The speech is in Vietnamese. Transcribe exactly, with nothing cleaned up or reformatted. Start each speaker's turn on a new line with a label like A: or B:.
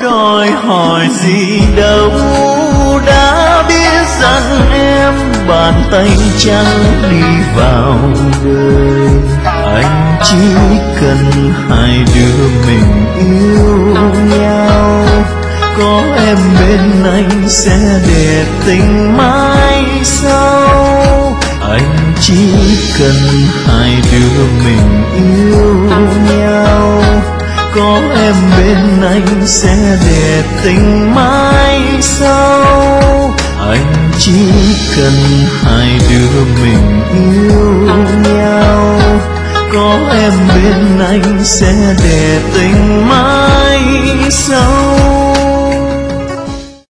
A: đòi hỏi gì đâu, đã biết rằng em bàn tay trắng đi vào đời. Anh chỉ cần hai đứa mình yêu nhau, có em bên anh sẽ để tình mãi sau. Anh chỉ cần hai đứa mình yêu nhau, có em bên anh sẽ để tình mãi sau. Anh chỉ cần hai đứa mình yêu nhau, có em bên anh sẽ để tình mãi sau.